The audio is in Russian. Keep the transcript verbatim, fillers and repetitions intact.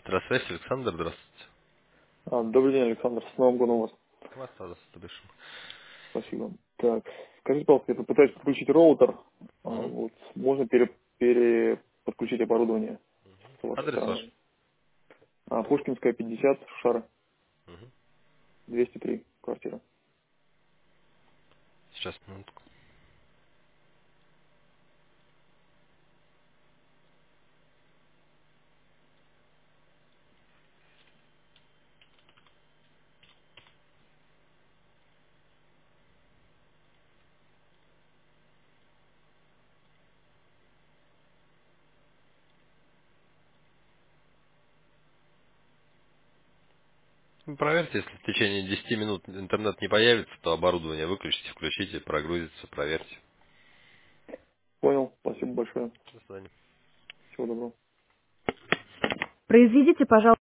Здравствуйте, Александр, здравствуйте. А, добрый день, Александр. С Новым годом вас. Вас здравствуйте, Бешим. Спасибо. Так, скажите, пожалуйста, я пытаюсь подключить роутер. А, Угу. вот, можно пере, переподключить оборудование с вашей Адрес ваш? стороны. А, Пушкинская, пятьдесят, Шара, Угу. двести три, квартира. Сейчас, минутку. Вы проверьте, если в течение десяти минут интернет не появится, то оборудование выключите, включите, прогрузится, проверьте. Понял. Спасибо большое. До свидания. Всего доброго. Произведите, пожалуйста.